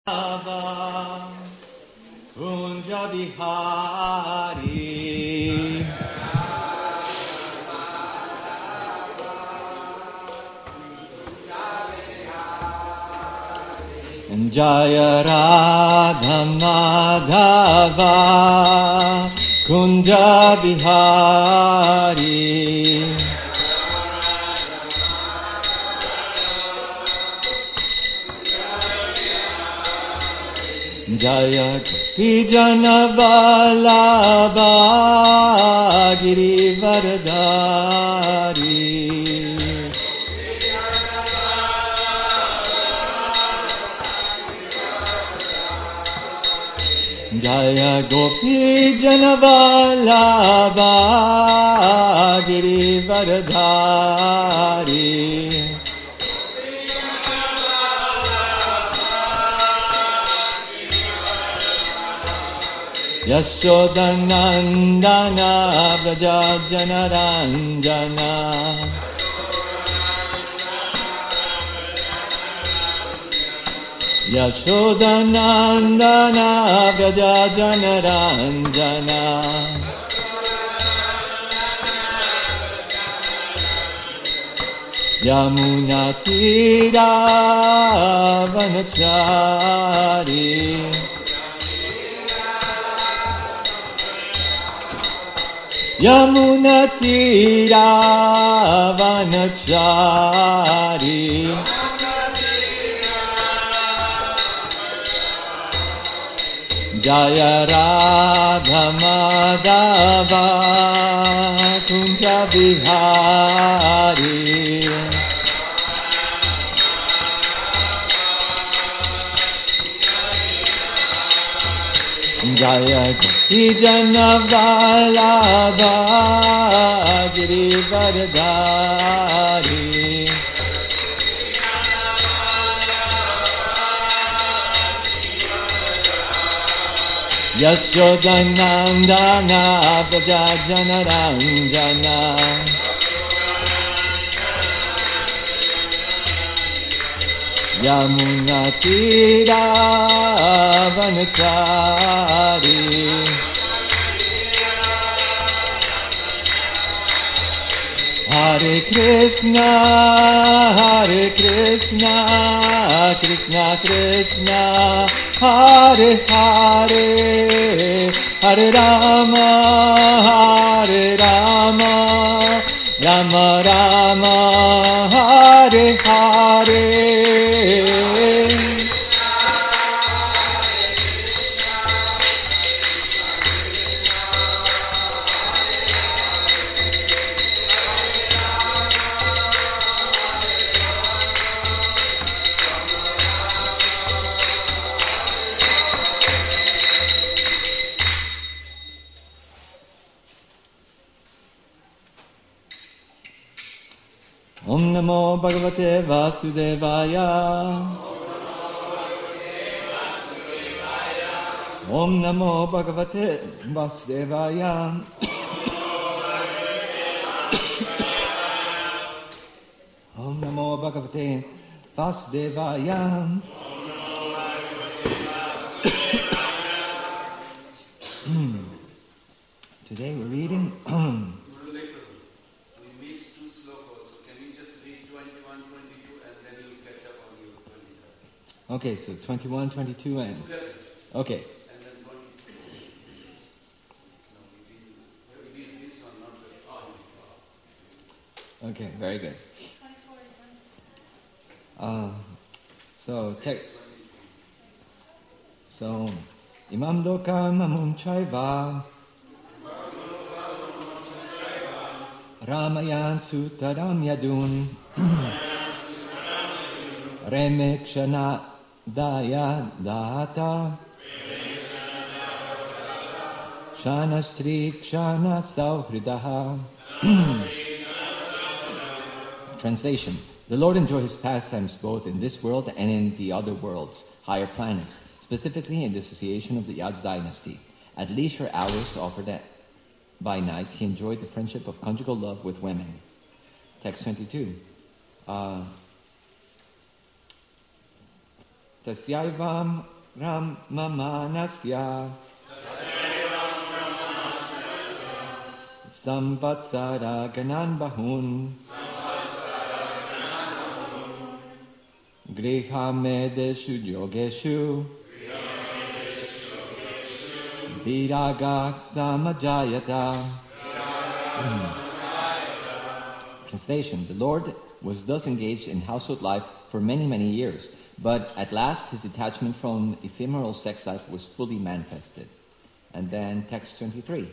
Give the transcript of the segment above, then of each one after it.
Kunja Bihari Jaya Radha Madhava Kunja Bihari Jaya Vijana Vallabha Girivardhari Jaya Gopi Janavallabha Girivardhari Yashodanandana Vraja Janaranjana Yashodanandana Vraja Janaranjana Yamuna Tira Vanachari Yamuna Tira Vanachari Jaya Radha Madhava Kunja Bihari Jaya Gopi Janavallabha Girivardhari Yashodanandana Vraja Janaranjana Yamuna Tira Vanachari Hare Krishna Krishna Krishna Hare Hare Hare Rama Rama Rama Hare Hare Om Namo Bhagavate Vasudevaya Om Namo Bhagavate Vasudevaya Om Namo Bhagavate Vasudevaya Today we're reading Okay, so 21, 22, and... Okay. And then 22. Okay, very good. So, Imam Loka Mamun Chaiva Ramayan Sutaram Yadun Remekshana Daya Data Shana Stri Kshana Sauhridaha. Translation. The Lord enjoys his pastimes both in this world and in the other worlds, higher planets, specifically in the association of the Yadu dynasty. At leisure hours offered by night, he enjoyed the friendship of conjugal love with women. Text 22. Tasyaivam Ramamanasya Samvatsara Ganan Bahun Grihamedeshu Yogeshu Viraga Samajayata. Translation: The Lord was thus engaged in household life for many, many years, but at last his detachment from ephemeral sex life was fully manifested. And then text 23.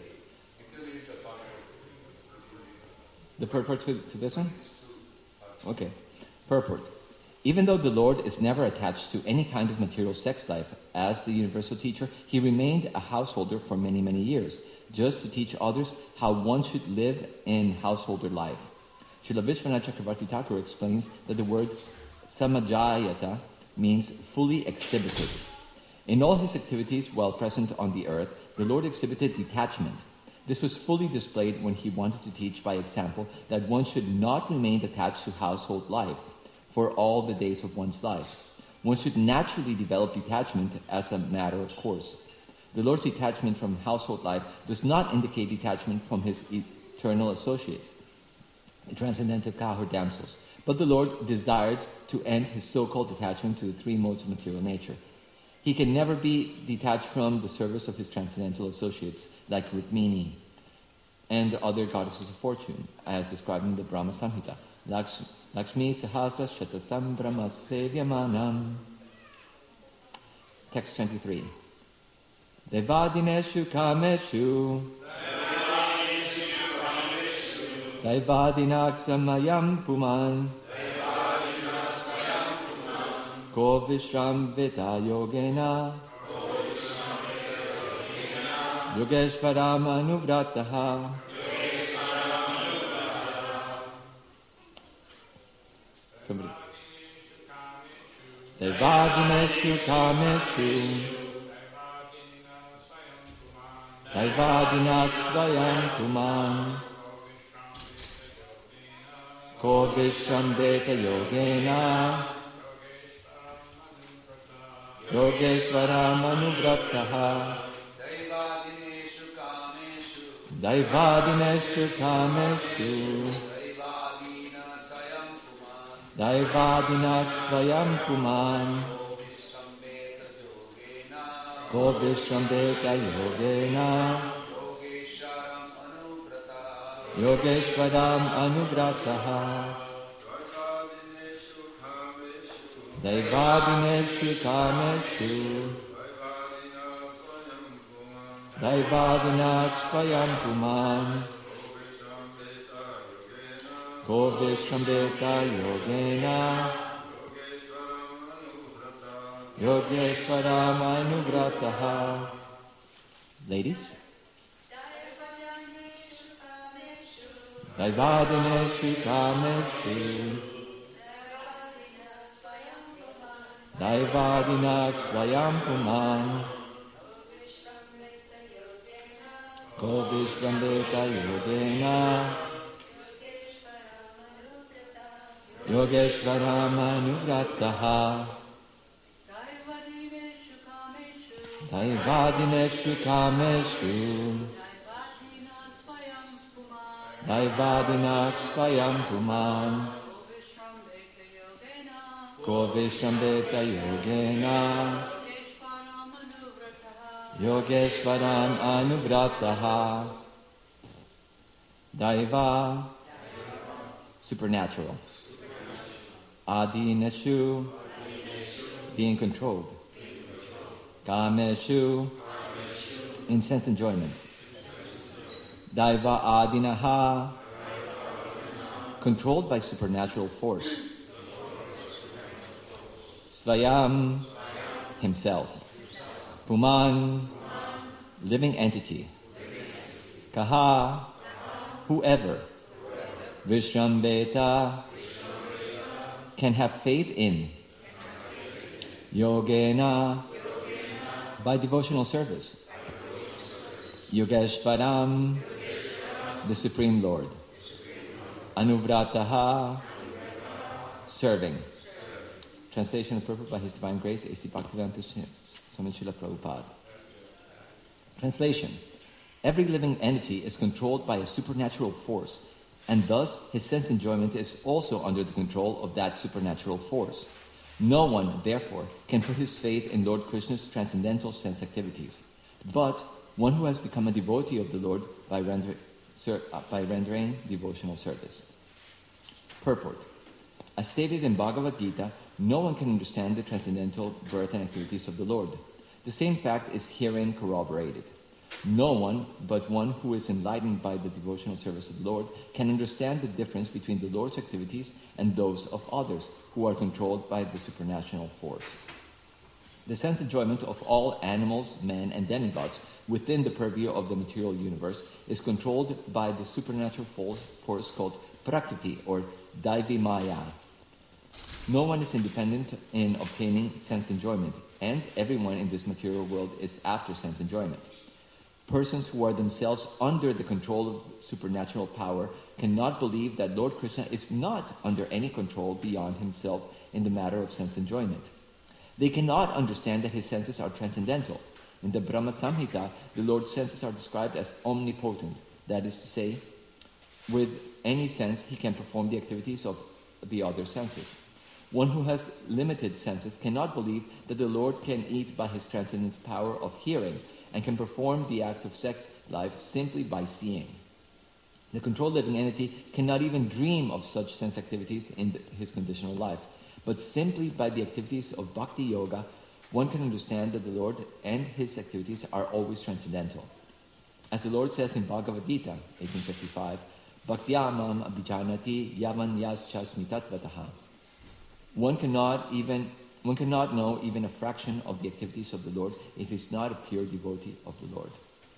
The purport to this one? Okay. Purport. Even though the Lord is never attached to any kind of material sex life, as the universal teacher, he remained a householder for many, many years, just to teach others how one should live in householder life. Srila Vishwanath Chakravarti Thakur explains that the word samajayata means fully exhibited. In all his activities while present on the earth, the Lord exhibited detachment. This was fully displayed when he wanted to teach by example that one should not remain attached to household life for all the days of one's life. One should naturally develop detachment as a matter of course. The Lord's detachment from household life does not indicate detachment from his eternal associates, the transcendental cow or damsels, but the Lord desired to end his so-called detachment to the three modes of material nature. He can never be detached from the service of his transcendental associates, like Rukmini and other goddesses of fortune, as described in the Brahma Samhita. Lakshmi Sahasra Shatasam Brahma Sevyamanam. Text 23. Devadineshu Kameshu Daivadinaksamayam Puman Ko Vishram Vita Yogena Yogeshvaram Anuvrataha. Somebody. Devadineshu Kameshu Daivadinat Svayam Puman Ko Vishwambeta Yogena Yogeshvaram Anuvrataha. Daivadineshu Kameshu Daivadinat Svayam Puman Ko Vishwambeta Yogena Yogeshvaram Anuvrataha. Daivadineshu Kameshu Daivadinat Svayam Puman Ko Vishwambeta Yogena Yogeshvaram Anuvrataha. Ladies? Daivadineshu Kameshu Daivadinat Svayam Puman Ko Vishwambeta Yogena Yogeshvaram Anuvrataha. Daivadineshu Kameshu Daivadinat Svayam Puman Ko Vishwambeta Yogena Yogeshvaram Anuvrataha. Daiva, supernatural. Adineshu, being controlled. Kameshu, in sense enjoyment. Daiva Adinaha, controlled by supernatural force. Svayam, himself. Puman, living entity. Kaha, whoever. Vishrambeta, can have faith in. Yogena, by devotional service. Yogeshvaram, the Supreme Lord. Anuvrataha, serving. Translation and purport by His Divine Grace, A.C. Bhaktivedanta Swami Srila Prabhupada. Translation. Every living entity is controlled by a supernatural force, and thus his sense enjoyment is also under the control of that supernatural force. No one, therefore, can put his faith in Lord Krishna's transcendental sense activities, but one who has become a devotee of the Lord by rendering devotional service. Purport. As stated in Bhagavad Gita, no one can understand the transcendental birth and activities of the Lord. The same fact is herein corroborated. No one, but one who is enlightened by the devotional service of the Lord, can understand the difference between the Lord's activities and those of others who are controlled by the supernatural force. The sense enjoyment of all animals, men, and demigods within the purview of the material universe is controlled by the supernatural force called Prakriti or Daivi Maya. No one is independent in obtaining sense enjoyment, and everyone in this material world is after sense enjoyment. Persons who are themselves under the control of supernatural power cannot believe that Lord Krishna is not under any control beyond himself in the matter of sense enjoyment. They cannot understand that his senses are transcendental. In the Brahma Samhita, the Lord's senses are described as omnipotent. That is to say, with any sense he can perform the activities of the other senses. One who has limited senses cannot believe that the Lord can eat by his transcendent power of hearing, and can perform the act of sex life simply by seeing. The controlled living entity cannot even dream of such sense activities in his conditional life, but simply by the activities of bhakti yoga, one can understand that the Lord and his activities are always transcendental. As the Lord says in Bhagavad Gita, 1855, Bhaktyamam abhijanati yavan yaschasmi tatvataha. One cannot know even a fraction of the activities of the Lord if he is not a pure devotee of the Lord.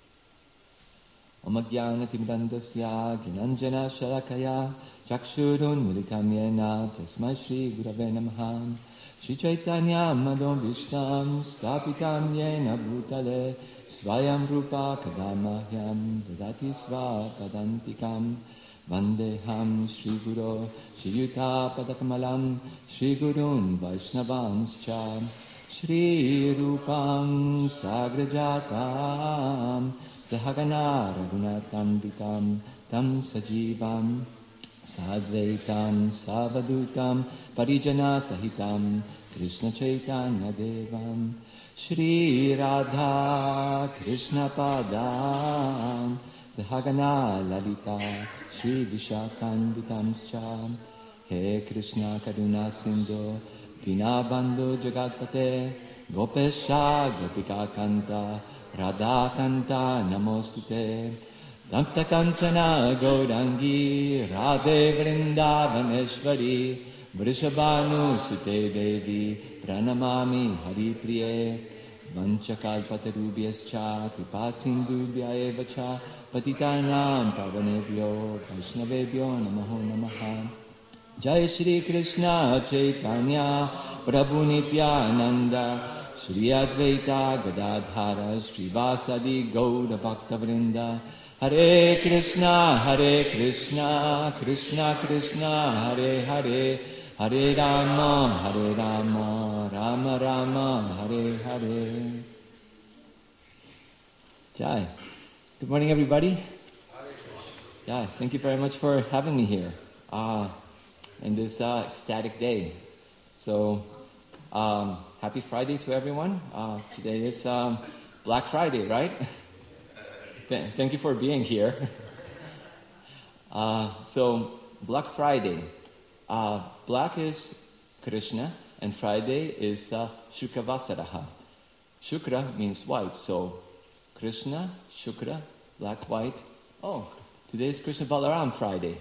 Om Ajnanatimidandasya Gnananjana Shalakaya Chakshurun Militam Yena Tasmai Shri Gurave Namaha Shri Chaitanya Madhom Vishtam Stapitam Yena Bhutale Svayam Rupa Kadamahyam Dadati Svapadantikam Vandeham Shri Guru Shri Yuta Padakamalam Shri Gurun Vaishnavanscha Shri Rupam Sagrajatam Sahagana Raghunatambitam Tam Sajivam Sadvaitam Savadutam Parijana Sahitam Krishna Chaitanya Devam Shri Radha Krishna Padam Sahagana Lalita Shri Vishakanditamscha He Krishna Karuna Sindhu Dinabandhu Jagatpate Gopesha Gopika Kanta Radha Kanta Namostute Dakta Kanchana Gaurangi Radhe Vrindavaneshwari Vrishabhanu Sute Devi Pranamami Hari Priye Vanchakalpatarubhyascha Kripasindubhya evacha Patitanam Pavanebhyo Vaishnavebhyo Namaho Namaha Jai Shri Krishna Chaitanya Prabhu Nityananda Shri Advaita Gadadhara Srivasadi Gauda Bhakta Vrinda Hare Krishna Krishna Krishna Hare Hare Hare Rama Rama Rama Hare Hare. Jai. Good morning, everybody. Yeah, thank you very much for having me here in this ecstatic day. So, happy Friday to everyone. Today is Black Friday, right? Thank you for being here. So, Black Friday. Black is Krishna, and Friday is Shukravasaraha. Shukra means white, so Krishna, Shukra, black, white. Oh, today is Krishna Balaram Friday.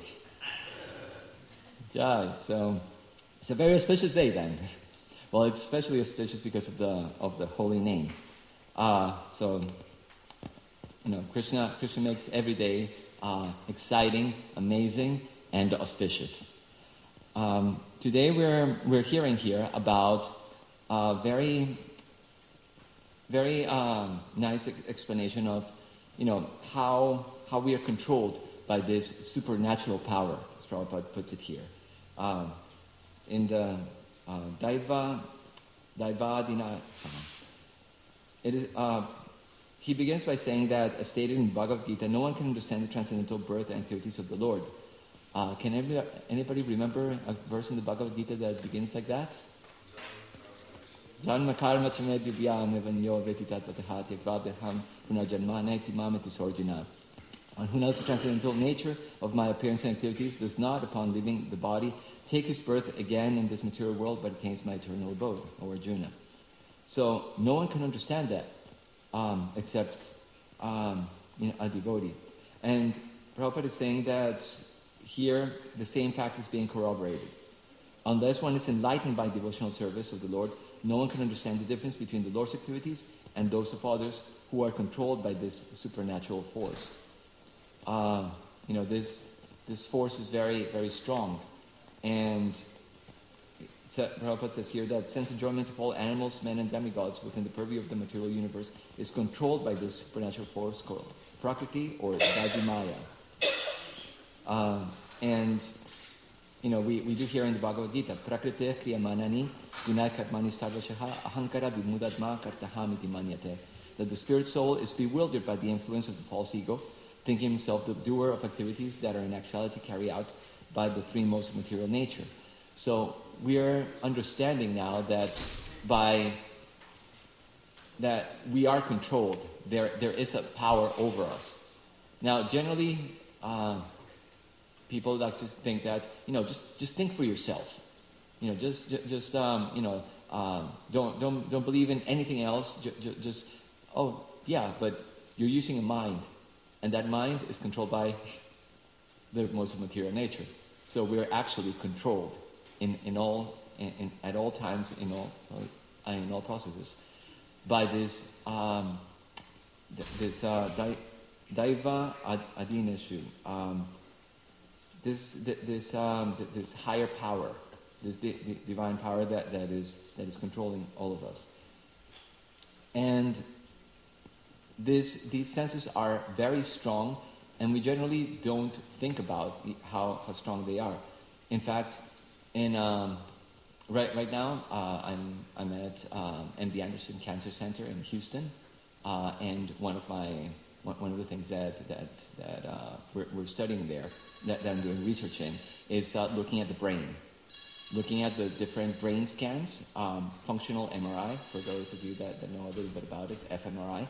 Yeah, so it's a very auspicious day then. Well, it's especially auspicious because of the holy name. So, Krishna makes every day exciting, amazing, and auspicious. Today we're hearing here about a very nice explanation of how we are controlled by this supernatural power, as Prabhupada puts it here. In the Daivadina. It is. He begins by saying that, as stated in Bhagavad Gita, no one can understand the transcendental birth and activities of the Lord. Can anybody remember a verse in the Bhagavad Gita that begins like that? Janma karma chame divyam evanyo vetitatatahati kvadeham punajanmane timameti sorjuna. And who knows the transcendental nature of my appearance and activities does not, upon leaving the body, take his birth again in this material world, but attains my eternal abode, O Arjuna. So no one can understand that except a devotee. And Prabhupada is saying that here the same fact is being corroborated. Unless one is enlightened by devotional service of the Lord, no one can understand the difference between the Lord's activities and those of others who are controlled by this supernatural force. This force is very, very strong. And Prabhupada says here that sense enjoyment of all animals, men, and demigods within the purview of the material universe is controlled by this supernatural force called Prakriti or Daivi Maya. We do hear in the Bhagavad Gita, Prakriti kriyamanani gunai karmani sarvashaha ahankara vimudadma kartahamiti manyate, that the spirit soul is bewildered by the influence of the false ego, thinking himself the doer of activities that are in actuality carried out by the three modes of material nature. So we are understanding now that we are controlled. There is a power over us. Now, generally, people like to think that just think for yourself. Don't believe in anything else. But you're using a mind, and that mind is controlled by the modes of material nature. So we're actually controlled at all times in all processes by this Daiva Adineshu, this higher power, this divine power that is controlling all of us. And these senses are very strong, and we generally don't think about how strong they are. In fact, right now I'm at MD Anderson Cancer Center in Houston, and one of the things that we're studying there, that I'm doing research in, is looking at the brain, looking at the different brain scans, functional MRI, for those of you that know a little bit about it, fMRI.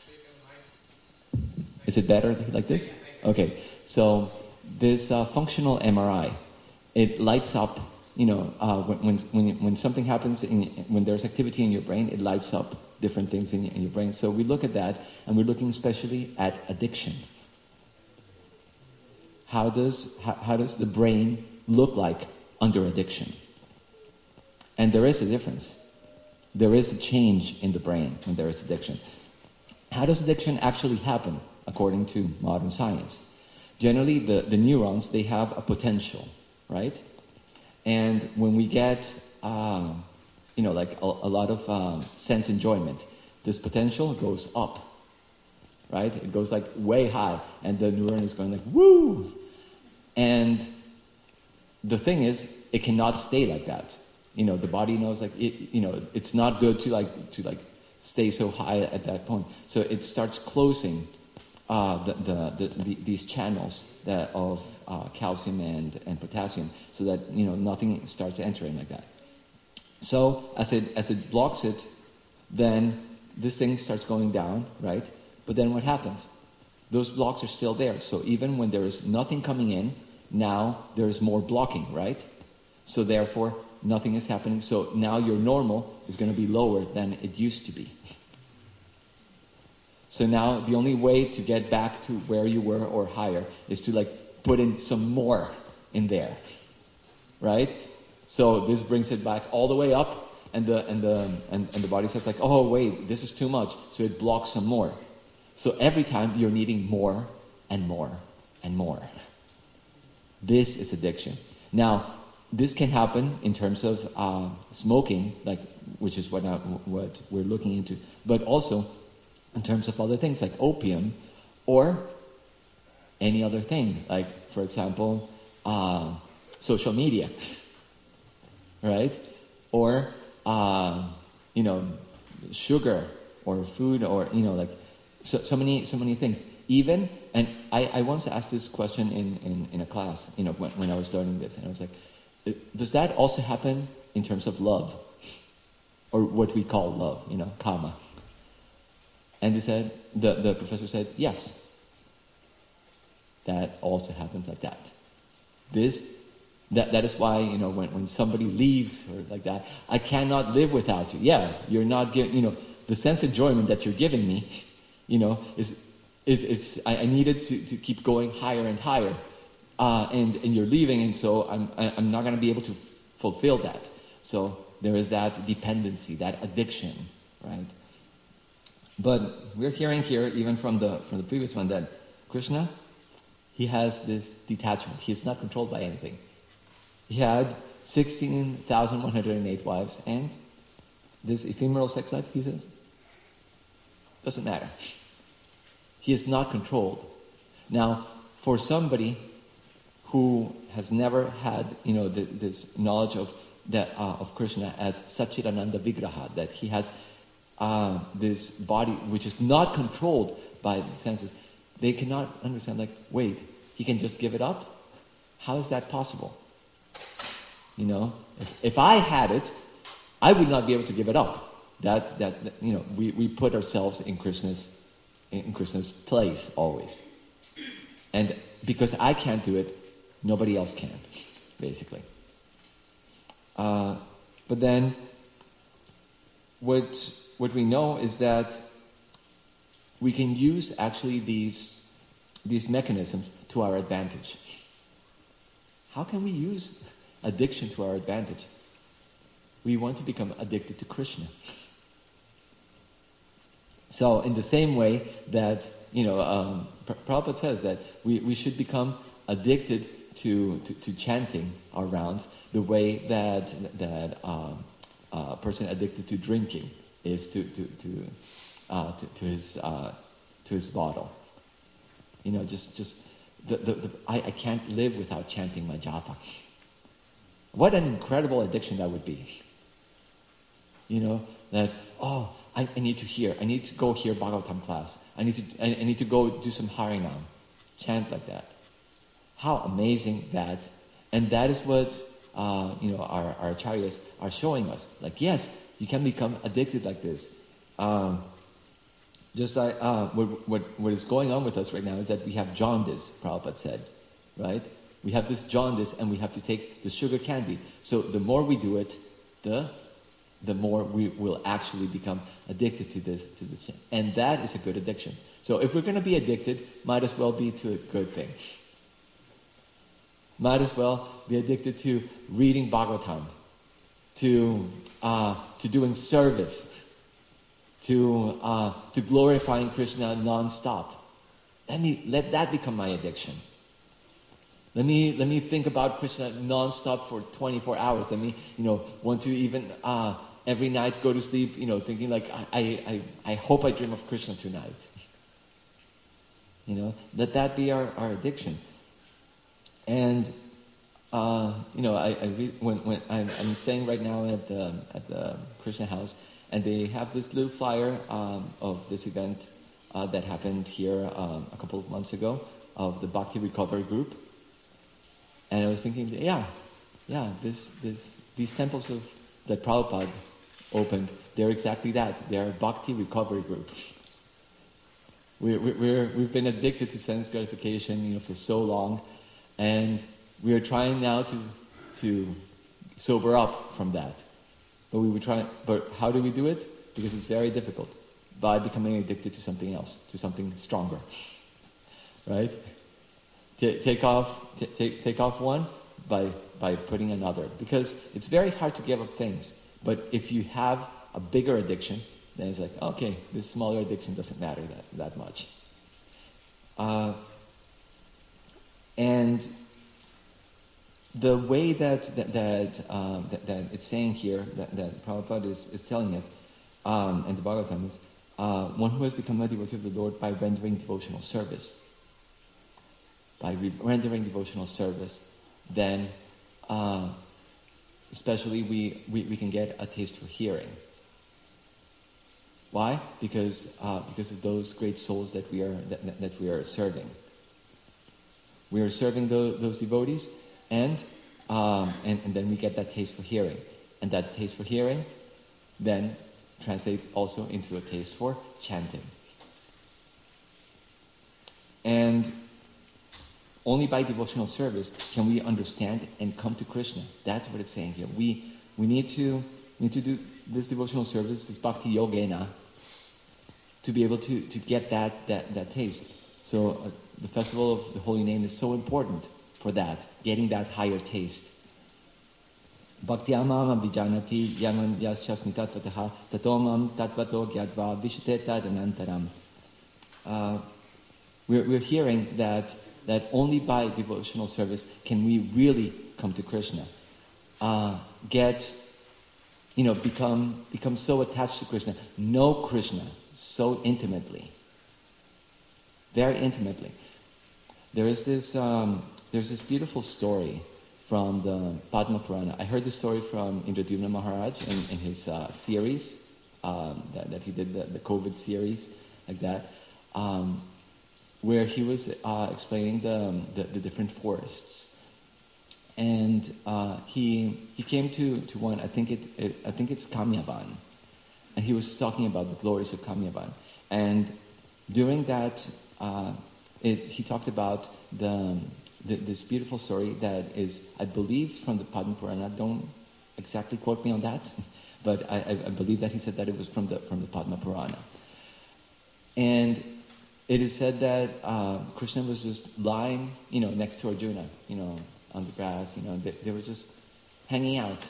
Is it better like this? Okay, so this functional MRI, it lights up, when something happens, when there's activity in your brain, it lights up different things in your brain. So we look at that, and we're looking especially at addiction. How does the brain look like under addiction? And there is a difference. There is a change in the brain when there is addiction. How does addiction actually happen, according to modern science? Generally, the neurons, they have a potential, right? And when we get, a lot of sense enjoyment, this potential goes up, right? It goes like way high, and the neuron is going like, woo! And the thing is, it cannot stay like that. The body knows it's not good to stay so high at that point. So it starts closing these channels of calcium and potassium, so that nothing starts entering like that. So as it blocks it, then this thing starts going down, right? But then what happens? Those blocks are still there. So even when there is nothing coming in, now there is more blocking, right? So therefore, nothing is happening. So now your normal is going to be lower than it used to be. So now the only way to get back to where you were or higher is to put in some more in there, right? So this brings it back all the way up, and the body says oh wait, this is too much, so it blocks some more. So every time you're needing more and more and more. This is addiction. Now, this can happen in terms of smoking, which is what we're looking into, but also in terms of other things like opium or any other thing, for example, social media, right? or sugar or food, or like so many things. Even, and I once asked this question in a class, when I was learning this, and I was like, does that also happen in terms of love, or what we call love, kama? And the professor said, yes, that also happens like that. That is why, when somebody leaves or like that, I cannot live without you. Yeah, you're not giving, the sense of enjoyment that you're giving me, is I needed to keep going higher and higher, and you're leaving, and so I'm not going to be able to fulfill that. So there is that dependency, that addiction, right? But we're hearing here, even from the previous one, that Krishna, he has this detachment. He is not controlled by anything. He had 16,108 wives, and this ephemeral sex life, he says, doesn't matter. He is not controlled. Now, for somebody who has never had, this knowledge of Krishna as Satchidananda Vigraha, that he has this body which is not controlled by the senses, they cannot understand, like, wait, he can just give it up? How is that possible? If I had it, I would not be able to give it up. We put ourselves in Krishna's place always. And because I can't do it, nobody else can, basically. But then, what we know is that we can use actually these mechanisms to our advantage. How can we use addiction to our advantage? We want to become addicted to Krishna. So in the same way that, Prabhupada says that we should become addicted to chanting our rounds the way that a person addicted to drinking is to his bottle. I can't live without chanting my japa. What an incredible addiction that would be. I need to go hear Bhagavatam class. I need to go do some Harinam. Chant like that. How amazing that. And that is what, our acharyas are showing us. Like, yes, you can become addicted like this. Just like, what is going on with us right now is that we have jaundice, Prabhupada said, right? We have this jaundice and we have to take the sugar candy. So the more we do it, the more we will actually become addicted to this. And that is a good addiction. So if we're going to be addicted, might as well be to a good thing. Might as well be addicted to reading Bhagavatam, to doing service, to glorifying Krishna non-stop. Let that become my addiction. Let me think about Krishna non-stop for 24 hours. Let me, want to even every night go to sleep, thinking like, I hope I dream of Krishna tonight. Let that be our addiction. And when I'm staying right now at the Krishna house, and they have this little flyer of this event that happened here a couple of months ago of the Bhakti Recovery Group. And I was thinking, these temples that Prabhupada opened, they're exactly that. They're a Bhakti Recovery Group. We've been addicted to sense gratification, for so long, and we are trying now to sober up from that. But how do we do it? Because it's very difficult. By becoming addicted to something else, to something stronger, right? Take off one by putting another, because it's very hard to give up things. But if you have a bigger addiction, then it's like, okay, this smaller addiction doesn't matter that much. And the way that it's saying here, that Prabhupada is telling us, and the Bhagavatam is, one who has become a devotee of the Lord by rendering devotional service. By rendering devotional service, then especially we can get a taste for hearing. Why? Because of those great souls that we are serving. We are serving those devotees, and then we get that taste for hearing, and that taste for hearing then translates also into a taste for chanting. And only by devotional service can we understand and come to Krishna. That's what it's saying here. We need to do this devotional service, this bhakti yogena, to be able to get that taste. So the festival of the Holy Name is so important for that, getting that higher taste. Bhaktyamam abhijanati yanam yaschasmi tatvataha tatomam tatvato gyadva vishateta anantaram. We're hearing that only by devotional service can we really come to Krishna. Become so attached to Krishna, know Krishna so intimately, very intimately. There's this beautiful story from the Padma Purana. I heard the story from Indradyumna Maharaj in his series that he did, the COVID series, like that, where he was explaining the different forests, and he came to one. I think it's Kamyavan, and he was talking about the glories of Kamyavan, and during that he talked about this beautiful story that is, I believe, from the Padma Purana. Don't exactly quote me on that, but I believe that he said that it was from the Padma Purana. And it is said that Krishna was just lying, next to Arjuna, on the grass. They were just hanging out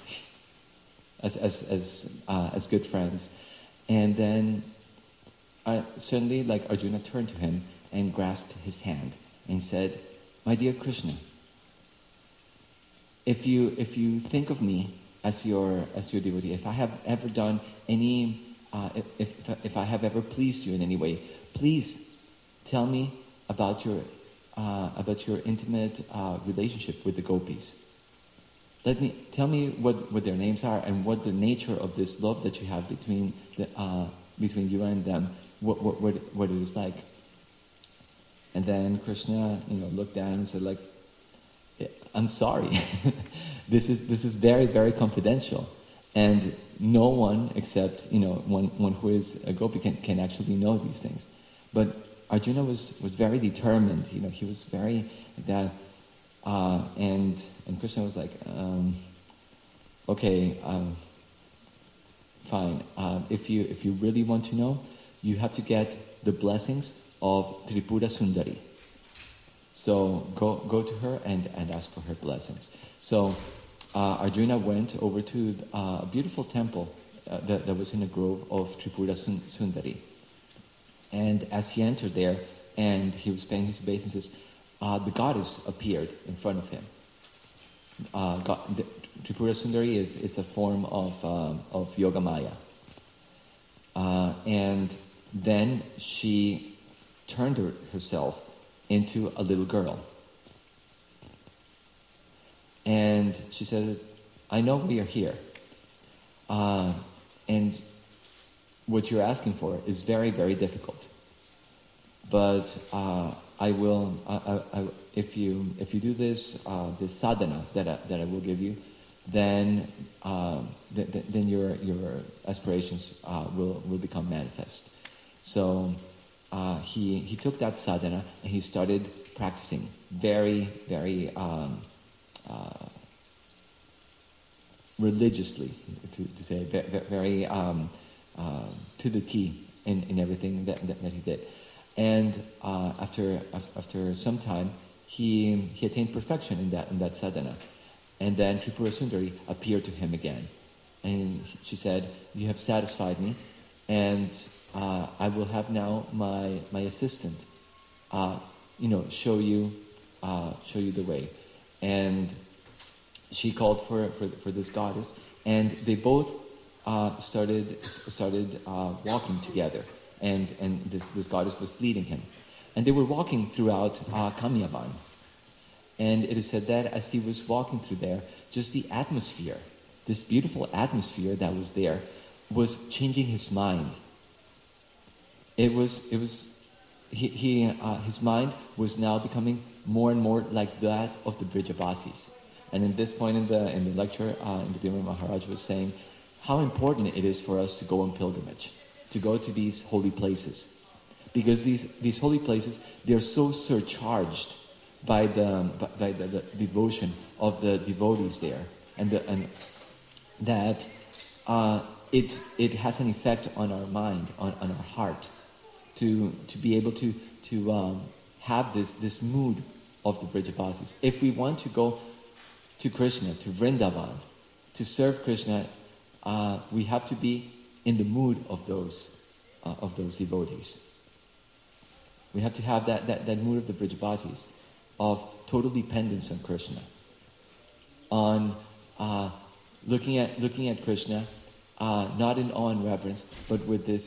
as good friends. And then suddenly, Arjuna turned to him and grasped his hand and said, "My dear Krishna, if you think of me as your devotee, if I have ever done any, if I have ever pleased you in any way, please tell me about your intimate relationship with the gopis. Tell me what their names are and what the nature of this love that you have between you and them, what it is like." And then Krishna, looked down and said, "I'm sorry, this is very, very confidential, and no one except one who is a gopi can actually know these things." But Arjuna was very determined. He was very like that, and Krishna was like, "Okay, fine. If you really want to know, you have to get the blessings of Tripura Sundari. So go to her and ask for her blessings." So Arjuna went over to a beautiful temple that was in a grove of Tripura Sundari. And as he entered there and he was paying his obeisances, the goddess appeared in front of him. Tripura Sundari is a form of Yogamaya. And then she turned herself into a little girl. And she said, "I know we are here. And what you're asking for is very, very difficult. But I will, if you do this sadhana that I will give you, then your aspirations will become manifest." So he took that sadhana and he started practicing very, very religiously, to say, very to the T in everything that he did. And after some time, he attained perfection in that sadhana. And then Tripura Sundari appeared to him again, and she said, "You have satisfied me, and I will have now my assistant, show you the way." And she called for this goddess, and they both started walking together, and this goddess was leading him, and they were walking throughout Kamyavan. And it is said that as he was walking through there, just the atmosphere this beautiful atmosphere that was there was changing his mind. His mind was now becoming more and more like that of the Vrijabasis. And in this point in the lecture, Indradima Maharaj was saying how important it is for us to go on pilgrimage, to go to these holy places. Because these holy places, they're so surcharged by the devotion of the devotees there, and that it has an effect on our mind, on our heart, to be able to have this mood of the Vrijabasis. If we want to go to Krishna, to Vrindavan, to serve Krishna, we have to be in the mood of those devotees. We have to have that mood of the Vrijabasis, of total dependence on Krishna, on looking at Krishna, not in awe and reverence, but with this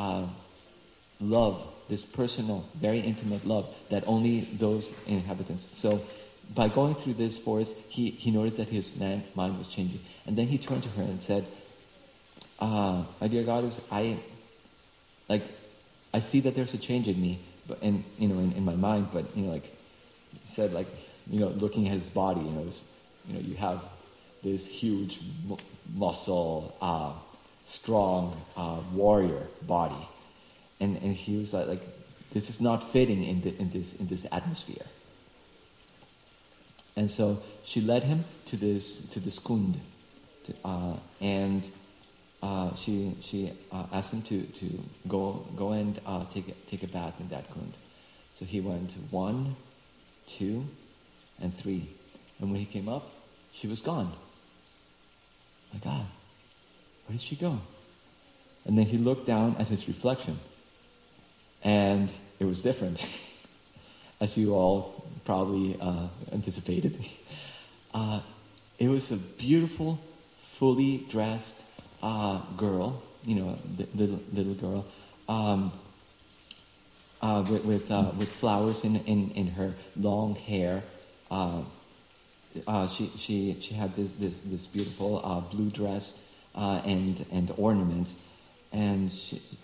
love, this personal, very intimate love that only those inhabitants. So, by going through this forest, he noticed that his mind was changing, and then he turned to her and said, "My dear goddess, I see that there's a change in me, but in my mind, but he said, looking at his body, you have this huge muscle, strong warrior body, and he was like this is not fitting in this atmosphere." And so she led him to this kund, and she asked him to go and take a bath in that kund. So he went 1, 2, and 3, and when he came up, she was gone. My God, where did she go? And then he looked down at his reflection, and it was different, as you all probably anticipated. It was a beautiful, fully dressed girl, little girl, with flowers in her long hair. She had this beautiful blue dress and ornaments, and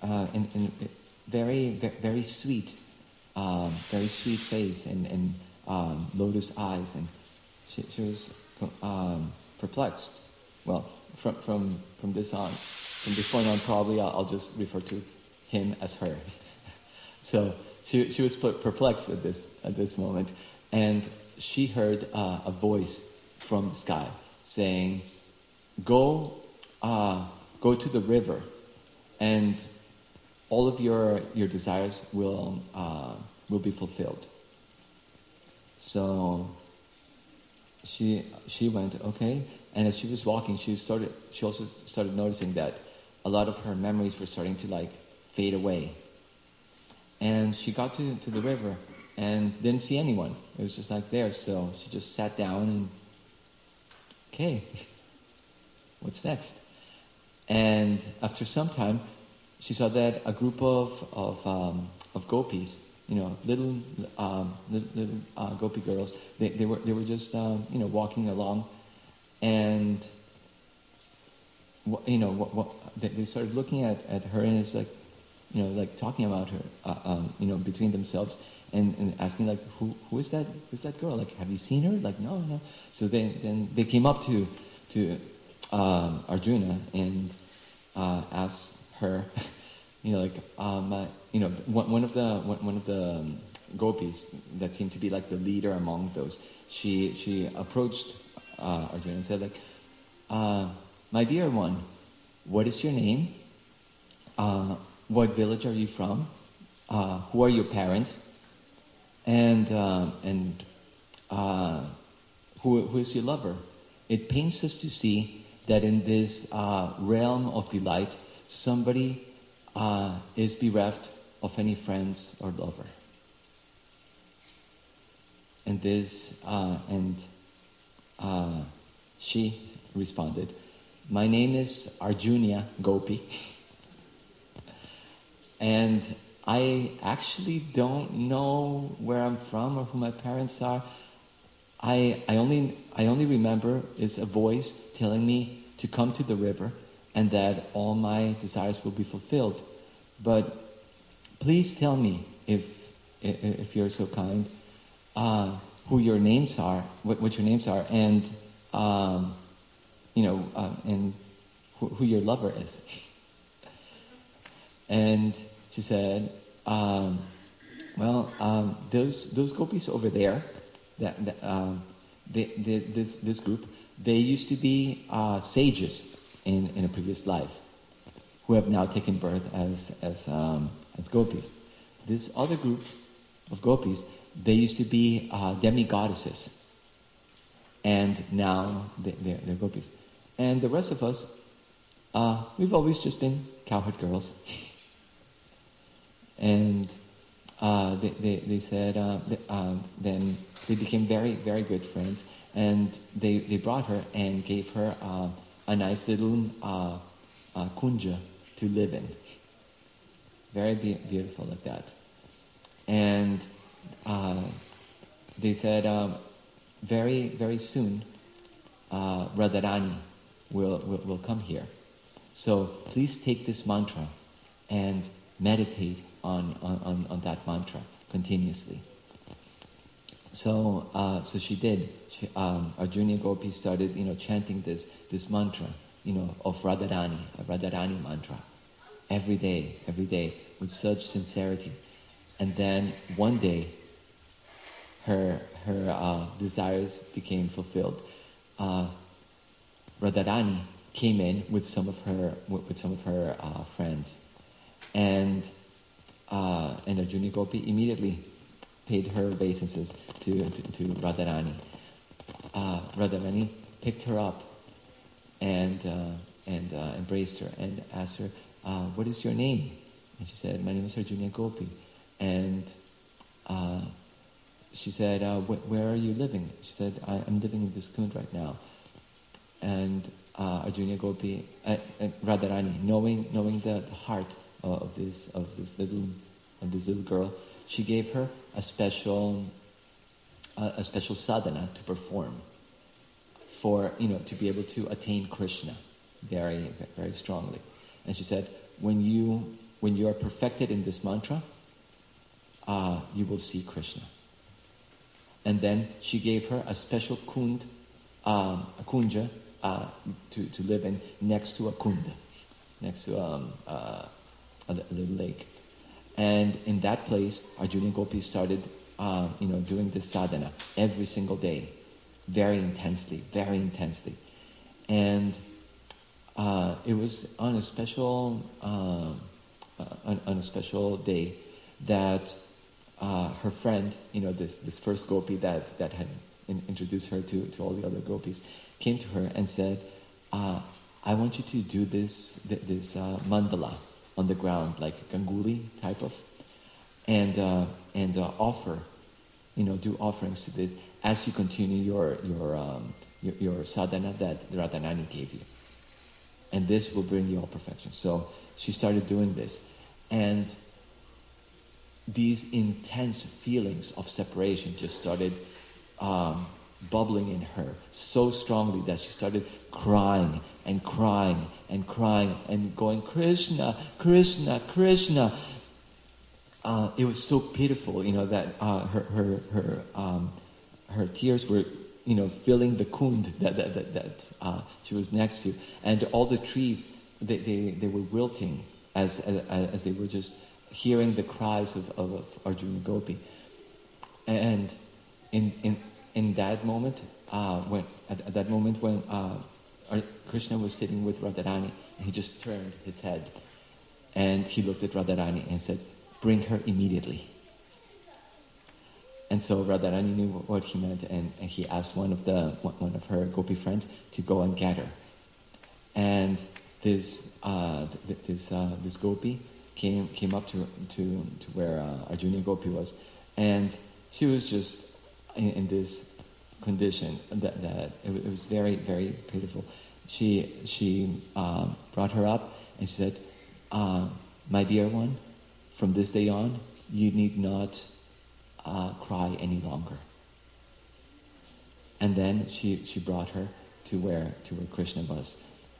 very sweet, very sweet face and lotus eyes, and she was perplexed. Well, from this point on, probably I'll just refer to him as her. So she was perplexed at this moment, and she heard a voice from the sky saying, "Go to the river, and all of your desires will be fulfilled." So she went, okay, and as she was walking, she also started noticing that a lot of her memories were starting to fade away. And she got to the river and didn't see anyone. It was just there. So she just sat down and, okay, what's next? And after some time, she saw that a group of gopis, little gopi girls, they were just walking along, and they started looking at her, and it's talking about her, between themselves, and asking who is that girl? Have you seen her? No. So then they came up to Arjuna and asked her, one of the gopis that seemed to be the leader among those, she approached Arjuna and said "My dear one, what is your name? What village are you from? Who are your parents? And who is your lover? It pains us to see that in this realm of delight, somebody is bereft of any friends or lover." And she responded, "My name is Arjuna Gopi, and I actually don't know where I'm from or who my parents are. I only remember is a voice telling me to come to the river, and that all my desires will be fulfilled. But please tell me, if you're so kind, who your names are, what your names are, and and who your lover is." And she said, those gopis over there, this group, they used to be sages in a previous life, who have now taken birth as gopis. This other group of gopis, they used to be demigoddesses, and now they're gopis. And the rest of us, we've always just been cowherd girls. And they said, then they became very, very good friends, and they brought her and gave her a nice little kunja to live in. Very beautiful like that. And they said, very, very soon, Radharani will come here. So please take this mantra and meditate on that mantra continuously. So she did. Arjuna Gopi started, chanting this mantra, of Radharani, a Radharani mantra, every day, with such sincerity. And then one day, her desires became fulfilled. Radharani came in with some of her friends, and Arjuna Gopi immediately paid her obeisances to Radharani. Radharani picked her up and embraced her and asked her, "What is your name?" And she said, "My name is Arjuna Gopi." And she said, "Where are you living?" She said, "I'm living in this kund right now." And Arjuna Gopi, Radharani, knowing the heart of this little girl, she gave her a special sadhana to perform for to be able to attain Krishna very, very strongly. And she said, when you are perfected in this mantra, you will see Krishna. And then she gave her a special kunja to live in next to a kunda, next to a little lake. And in that place, Arjuna Gopi started, doing this sadhana every single day, very intensely. And it was on a special day that her friend, this first gopi that had introduced her to all the other gopis, came to her and said, "I want you to do this mandala on the ground, like Ganguli type of, and offer, do offerings to this as you continue your sadhana that Radharani gave you, and this will bring you all perfection." So she started doing this, and these intense feelings of separation just started bubbling in her so strongly that she started crying and going, "Krishna, Krishna, Krishna." It was so pitiful, that her tears were, filling the kund that she was next to, and all the trees they were wilting as they were just hearing the cries of Arjuna Gopi. And in that moment, when Krishna was sitting with Radharani, and he just turned his head and he looked at Radharani and said, "Bring her immediately." And so Radharani knew what he meant, and he asked one of her gopi friends to go and get her. And this gopi came up to where Arjuna Gopi was, and she was just in this condition that it was very, very pitiful. She brought her up and she said, "My dear one, from this day on, you need not cry any longer." And then she brought her to where Krishna was,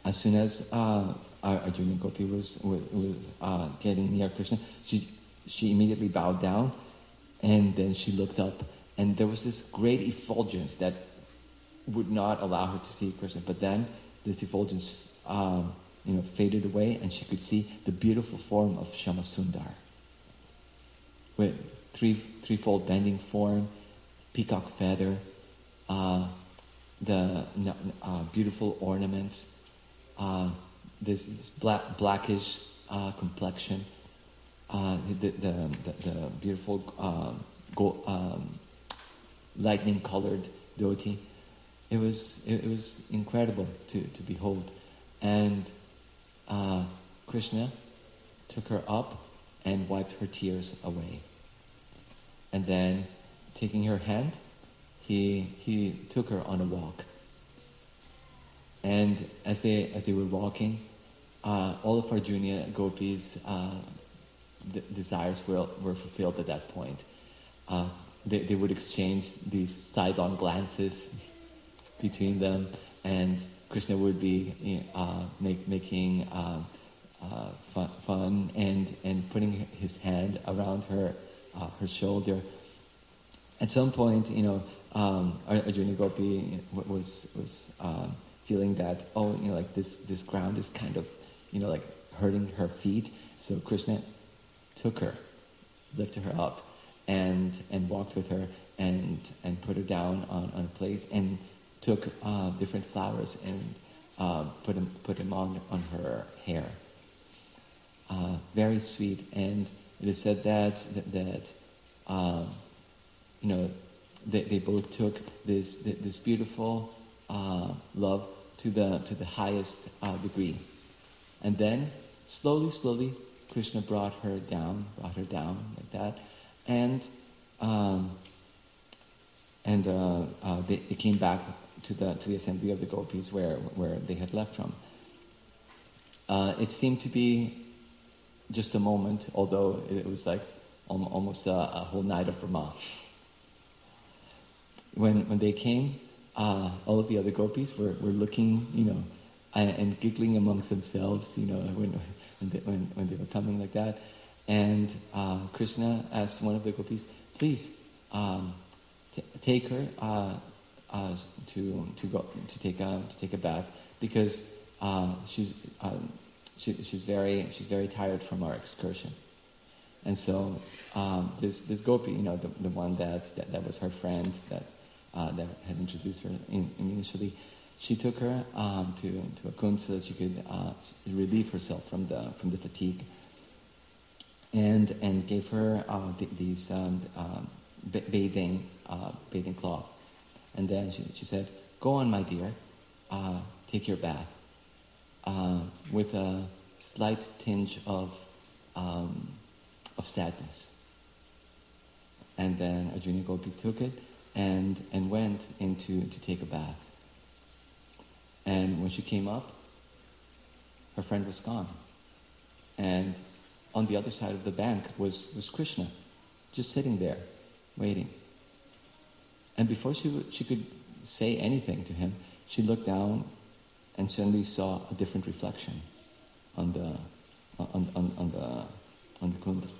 as soon as Arjuna Gopi was getting near Krishna, she immediately bowed down, and then she looked up, and there was this great effulgence that would not allow her to see Krishna. But then this effulgence, faded away, and she could see the beautiful form of Shyamasundar, with threefold bending form, peacock feather, the beautiful ornaments, this blackish complexion, the beautiful lightning colored dhoti. It was incredible to behold, and Krishna took her up and wiped her tears away, and then taking her hand, he took her on a walk. And as they were walking, all of Arjuna Gopis' desires were fulfilled at that point. They would exchange these sidelong glances between them, and Krishna would be making fun and putting his hand around her shoulder. At some point, Arjuna Gopi was feeling that this ground is kind of hurting her feet. So Krishna took her, lifted her up, and walked with her and put her down on a place, and took different flowers and put them on her hair. Very sweet, and it is said that they both took this beautiful love to the highest degree, and then slowly Krishna brought her down like that, and they came back to the assembly of the gopis where they had left from. It seemed to be just a moment, although it was like almost a whole night of Brahma. When they came, all of the other gopis were looking, and giggling amongst themselves, when they were coming like that. And Krishna asked one of the gopis, "Please, take her to take a bath, because she's very tired from our excursion." And so this gopi, the one that was her friend that had introduced her initially, she took her to a kund so that she could relieve herself from the fatigue, and gave her these bathing cloth, and then she said, "Go on, my dear, take your bath," with a slight tinge of sadness. And then Arjuna Gopi took it and went to take a bath. And when she came up, her friend was gone. And on the other side of the bank was Krishna, just sitting there, waiting. And before she could say anything to him, she looked down and suddenly saw a different reflection on the kund.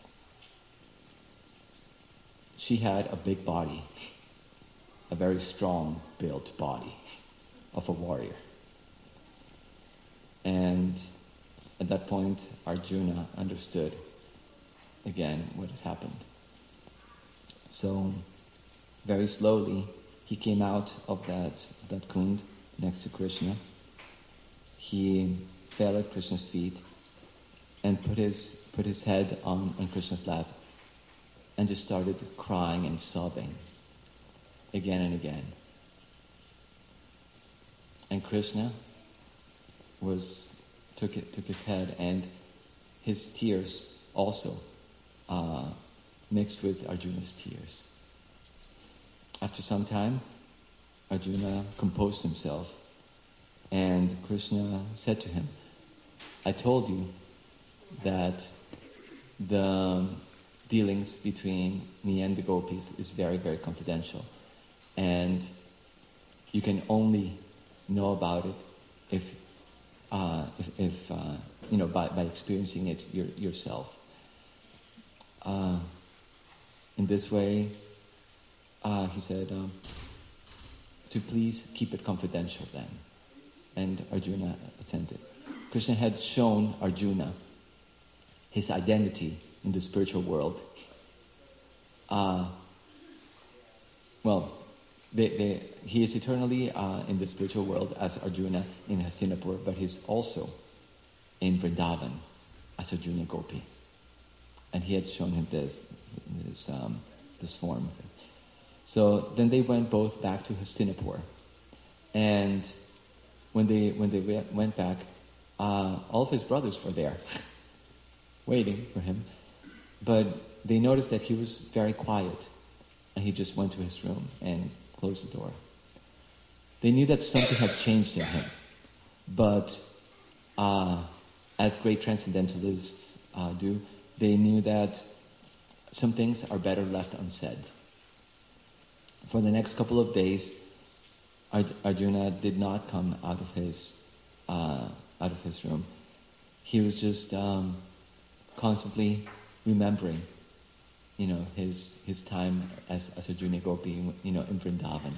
She had a big body, a very strong built body of a warrior. And at that point, Arjuna understood again what had happened. So very slowly, he came out of that kund next to Krishna. He fell at Krishna's feet and put his head on Krishna's lap, and just started crying and sobbing again and again. And Krishna took his head, and his tears also mixed with Arjuna's tears. After some time, Arjuna composed himself, and Krishna said to him, "I told you that the dealings between me and the gopis is very, very confidential, and you can only know about it if if by experiencing it yourself. In this way, he said, to please keep it confidential then. And Arjuna assented. Krishna had shown Arjuna his identity in the spiritual world. He is eternally in the spiritual world as Arjuna in Hastinapur, but he's also in Vrindavan as Arjuna Gopi. And he had shown him this form. So then they went both back to Hastinapur. And when they went back, all of his brothers were there, waiting for him. But they noticed that he was very quiet, and he just went to his room and closed the door. They knew that something had changed in him, but as great transcendentalists do, they knew that some things are better left unsaid. For the next couple of days, Arjuna did not come out of his room. He was just constantly remembering, his time as Arjuna Gopi, in Vrindavan.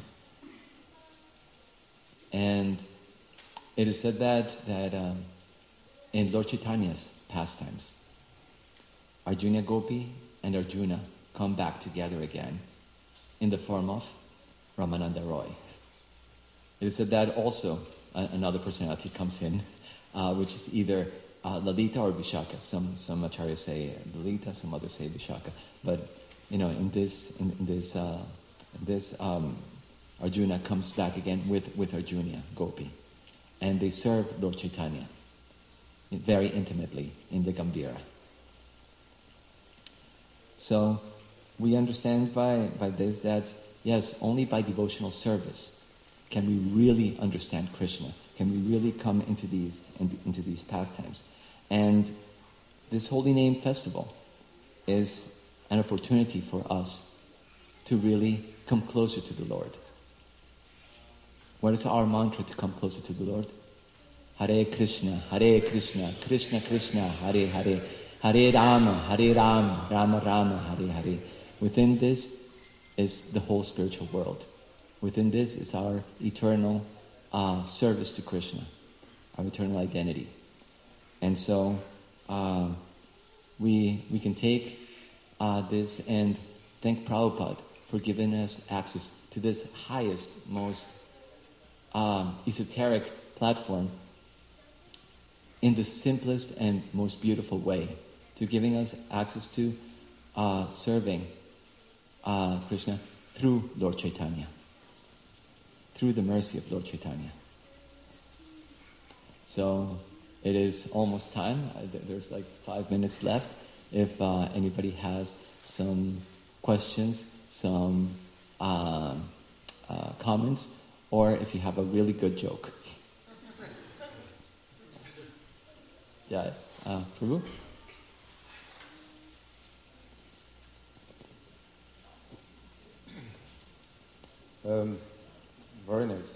And it is said that in Lord Chaitanya's pastimes, Arjuna Gopi and Arjuna come back together again in the form of Ramananda Roy. It is said that also another personality comes in, which is either Lalita or Vishaka. Some acharyas say Lalita, some others say Vishaka. But in this Arjuna comes back again with Arjuna Gopi, and they serve Lord Chaitanya very intimately in the Gambhira. So we understand by this that yes, only by devotional service can we really understand Krishna. Can we really come into these pastimes? And this Holy Name Festival is an opportunity for us to really come closer to the Lord. What is our mantra to come closer to the Lord? Hare Krishna, Krishna Krishna, Hare Hare, Hare Rama, Rama Rama, Hare Hare. Within this is the whole spiritual world. Within this is our eternal service to Krishna, our eternal identity. And so we can take this and thank Prabhupada for giving us access to this highest, most esoteric platform in the simplest and most beautiful way, to giving us access to serving Krishna through Lord Chaitanya, through the mercy of Lord Chaitanya. So it is almost time. There's like 5 minutes left. If anybody has some questions, some comments, or if you have a really good joke. Yeah, Prabhu? Very nice.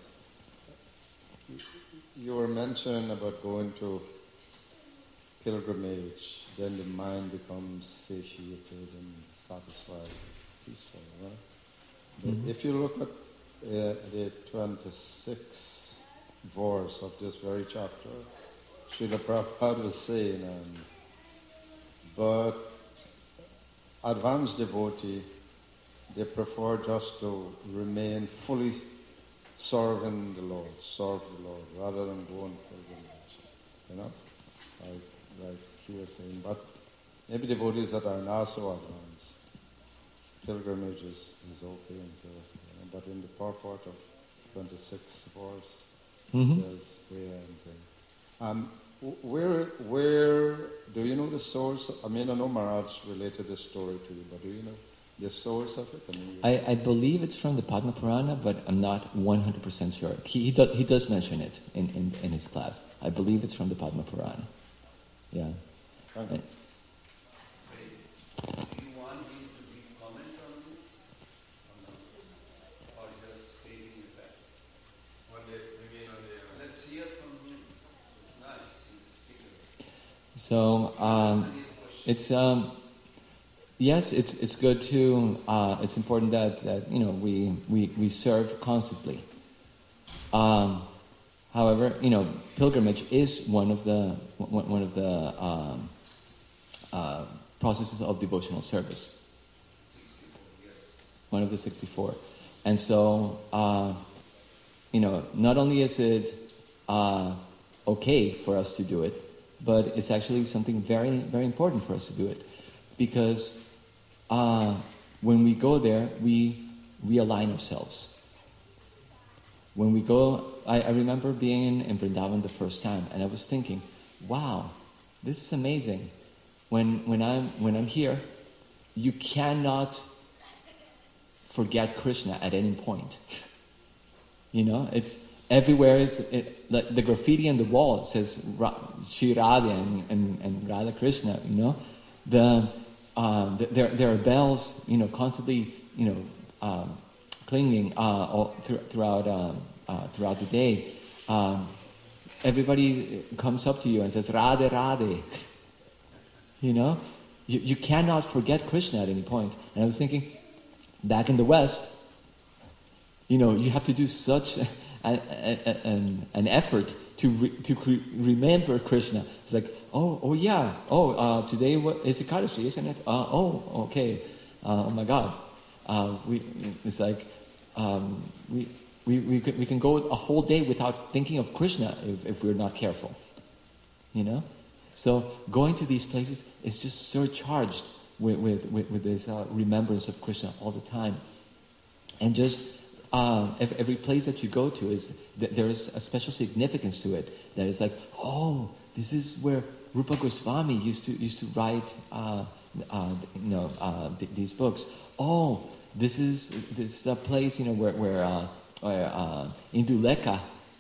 You were mentioning about going to pilgrimage, then the mind becomes satiated and satisfied, peaceful, right? But if you look at the 26th verse of this very chapter, Srila Prabhupada was saying, but advanced devotee, they prefer just to remain fully serving the Lord, rather than go on pilgrimage. Like he was saying. But maybe devotees that are not so advanced, pilgrimage is okay and so. But in the purport of 26th verse, it says there. Where do you know the source? I mean, I know Maharaj related the story to you, but do you know the source of it? I believe it's from the Padma Purana, but I'm not 100% sure. He does mention it in his class. I believe it's from the Padma Purana. Yeah. Thank you. Do you want him to give comment on this? Or just stating the fact? Let's hear from him. It's So it's yes, it's good to it's important that we serve constantly. However, pilgrimage is one of the processes of devotional service. 64 years. One of the 64, and so not only is it okay for us to do it, but it's actually something very, very important for us to do it, because when we go there, we realign ourselves. When we go, I remember being in Vrindavan the first time, and I was thinking, wow, this is amazing. When I'm here, you cannot forget Krishna at any point. It's everywhere. Like the graffiti on the wall says Shri Radha and Radha Krishna. There are bells, constantly, clinging all throughout the day. Everybody comes up to you and says Radhe Radhe. You cannot forget Krishna at any point. And I was thinking, back in the West, you have to do such an effort to remember Krishna. It's like, today is Ekadashi, isn't it? Okay. Oh my God. It's like we can go a whole day without thinking of Krishna if we're not careful. So going to these places is just surcharged with this remembrance of Krishna all the time. And just every place that you go to there is a special significance to it. That is like, this is where Rupa Goswami used to write these books. This is a place where Indulekha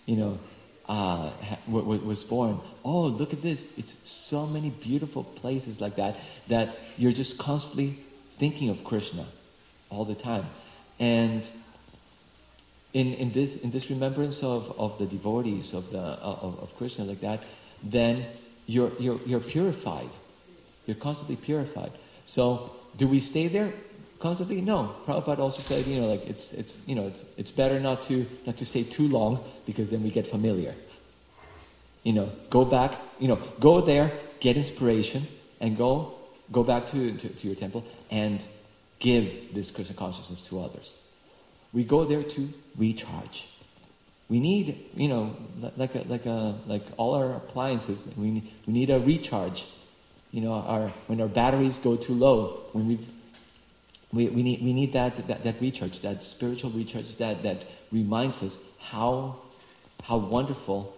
was born. Look at this! It's so many beautiful places like that you're just constantly thinking of Krishna all the time. And in this remembrance of the devotees of Krishna like that, then you're purified. You're constantly purified. So do we stay there constantly? No. Prabhupada also said, it's better not to stay too long, because then we get familiar. Go back. Go there, get inspiration, and go back to your temple and give this Krishna consciousness to others. We go there to recharge. We need, like all our appliances, we need a recharge. When our batteries go too low, when we need that recharge, that spiritual recharge that reminds us how wonderful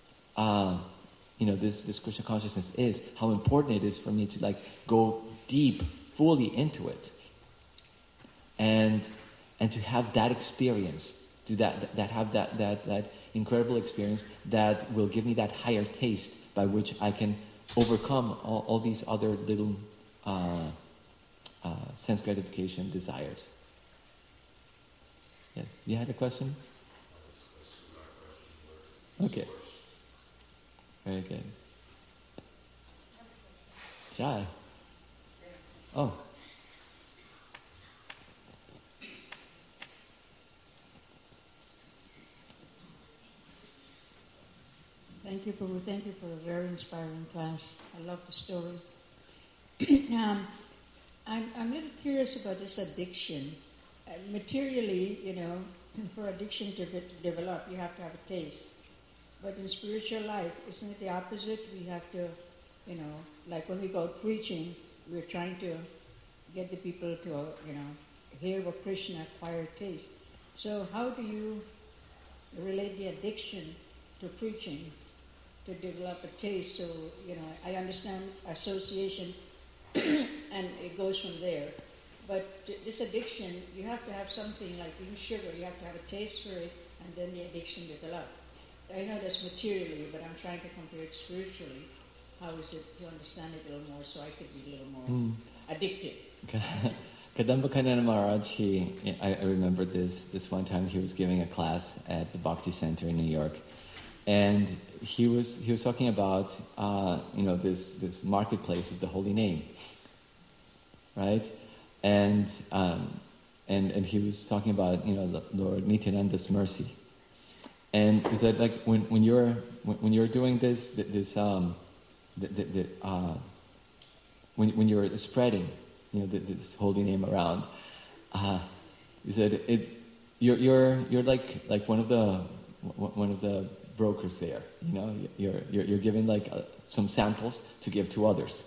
this Krishna consciousness is, how important it is for me to go deep, fully into it, and to have that experience, have that incredible experience that will give me that higher taste by which I can overcome all these other little sense gratification desires. Yes, you had a question? Okay. Very good. Jai. Oh. Thank you, Prabhu. Thank you for a very inspiring class. I love the stories. I'm a little curious about this addiction. Materially, for addiction to develop, you have to have a taste. But in spiritual life, isn't it the opposite? We have to, like when we go out preaching, we're trying to get the people to, hear what Krishna acquired taste. So how do you relate the addiction to preaching, to develop a taste? So, I understand association and it goes from there. But this addiction, you have to have something like even sugar, you have to have a taste for it, and then the addiction develops. I know that's materially, but I'm trying to compare it spiritually. How is it to understand it a little more so I could be a little more addicted? Kadamba Maharaj, I remember this one time he was giving a class at the Bhakti Center in New York. and he was talking about this marketplace of the holy name, right? And he was talking about Lord Nityananda's mercy, and he said like when you're doing this when you're spreading this holy name around, he said you're like one of the brokers there. You're giving like some samples to give to others.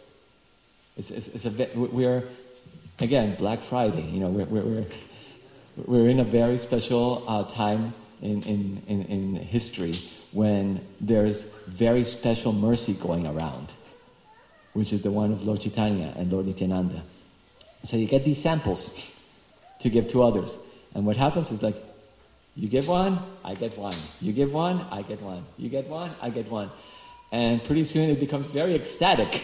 We're again Black Friday. We're in a very special time in history when there's very special mercy going around, which is the one of Lord Chaitanya and Lord Nityananda. So you get these samples to give to others, and what happens is like, you give one, I get one. You give one, I get one. You get one, I get one. And pretty soon it becomes very ecstatic.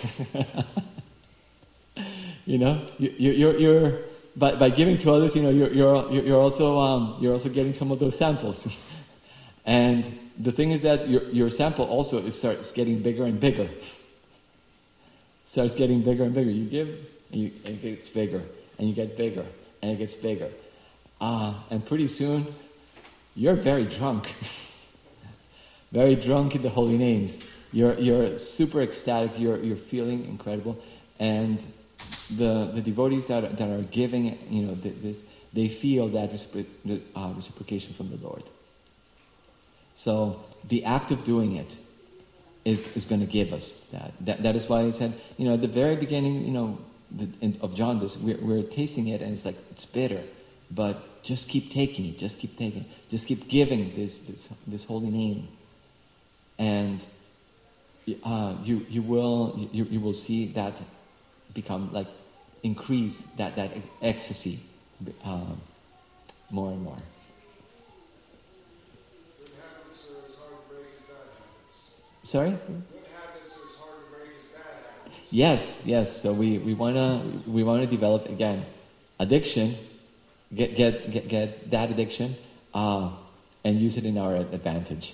You're by giving to others, you're also getting some of those samples. And the thing is that your sample also starts getting bigger and bigger. Starts getting bigger and bigger. You give, and it gets bigger, and you get bigger, and it gets bigger. And pretty soon, you're very drunk. Very drunk in the holy names. You're super ecstatic. You're feeling incredible, and the devotees that are giving, this, they feel that reciprocation from the Lord. So the act of doing it is going to give us that. That is why I said, at the very beginning, of John, we're tasting it, and it's like it's bitter, but just keep taking it. Just keep taking it. Just keep giving this holy name, and you will see that become like increase that ecstasy more and more. Good habits are as hard to break as bad habits. Sorry? Good habits are as hard to break as bad habits. Yes. So we wanna develop again addiction. Get that addiction, and use it in our advantage.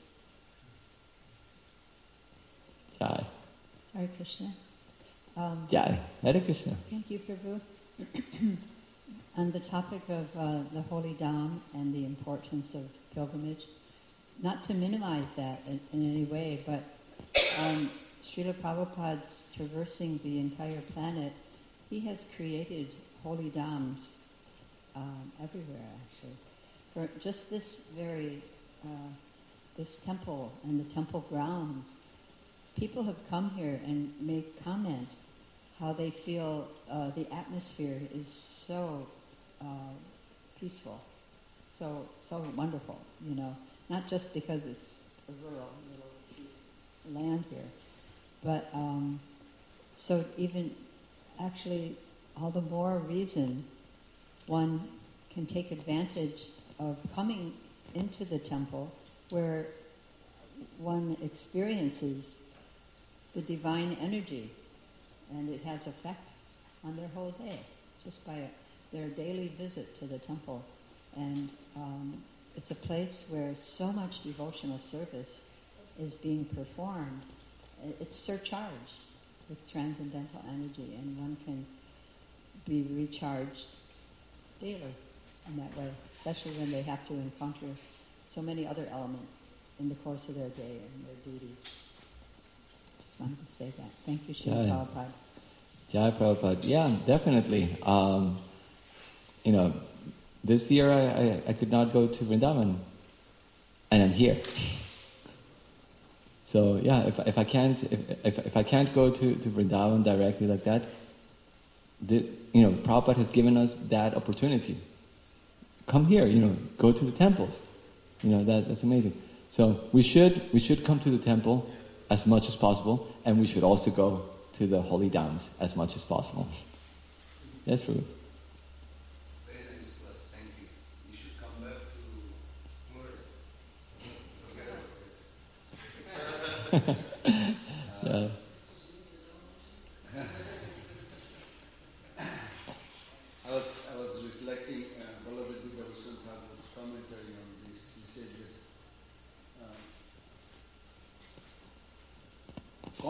Jai. Hare Krishna. Jai. Hare Krishna. Thank you, Prabhu. On the topic of the Holy Dham and the importance of pilgrimage, not to minimize that in any way, but Srila Prabhupada's traversing the entire planet, he has created holy dhams everywhere, actually. For just this very, this temple and the temple grounds, people have come here and made comment how they feel the atmosphere is so peaceful, so wonderful, not just because it's a rural little piece of land here, but so even actually all the more reason one can take advantage of coming into the temple where one experiences the divine energy, and it has effect on their whole day just by their daily visit to the temple. And it's a place where so much devotional service is being performed. It's surcharged with transcendental energy, and one can be recharged daily in that way, especially when they have to encounter so many other elements in the course of their day and their duties. Just wanted to say that. Thank you, Srila Prabhupada. Jai Prabhupada. Yeah, definitely. This year I could not go to Vrindavan, and I'm here. So yeah, if I can't go to Vrindavan directly like that, Prabhupada has given us that opportunity. Come here, go to the temples. That's amazing. So we should come to the temple as much as possible, and we should also go to the holy dhams as much as possible. That's true. Very nice class, thank you. You should come back to Murray. Yeah. I was reflecting, Baladev Goswami Thakur's commentary on this. He said that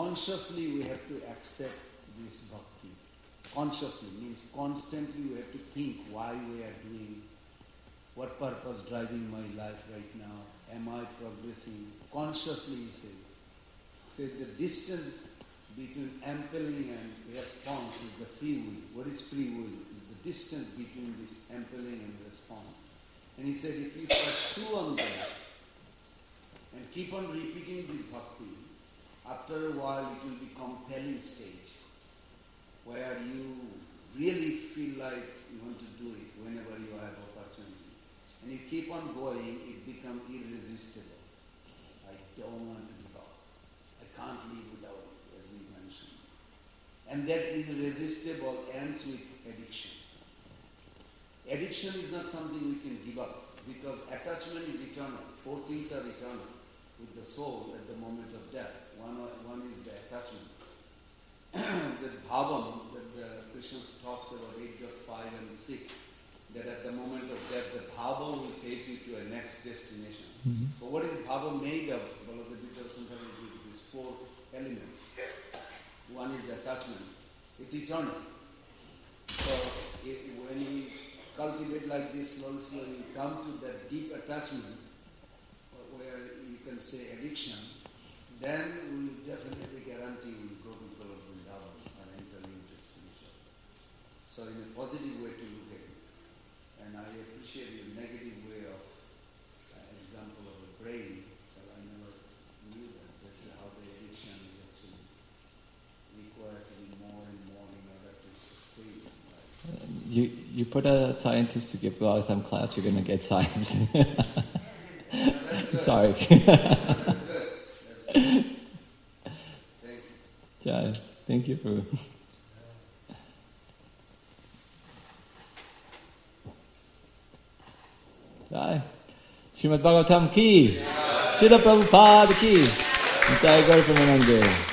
consciously we have to accept this bhakti. Consciously means constantly we have to think why we are doing, what purpose driving my life right now, am I progressing? Consciously he said the distance between impelling and response is the free will. What is free will? Is the distance between this impelling and response. And he said if you pursue on that and keep on repeating this bhakti, after a while it will become compelling stage where you really feel like you want to do it whenever you have opportunity. And you keep on going, it becomes irresistible. I don't want to give up. I can't live without it, as you mentioned. And that irresistible ends with addiction. Addiction is not something we can give up because attachment is eternal. 4 things are eternal with the soul at the moment of death. One is the attachment. The bhavam that the Krishna talks about 8.5 and 6, that at the moment of death the bhava will take you to a next destination. Mm-hmm. But what is bhava made of? These 4 elements. One is attachment. It's eternal. So when you cultivate like this slowly, you come to that deep attachment where you can say addiction, then we will definitely guarantee we will go to Golok Vrindavan or enter new destination. So in a positive way to look at it. And I appreciate your negative way of example of the brain. So I never knew that this is how the addiction is actually required to be more and more in order to sustain it. Right? You put a scientist to give some class, you're going to get science. Sorry. That's good. Thank you. Yeah, thank you for... Jai. Srimad Bhagavatam ki, Srila Prabhupada ki, Jai Gaur Premanande.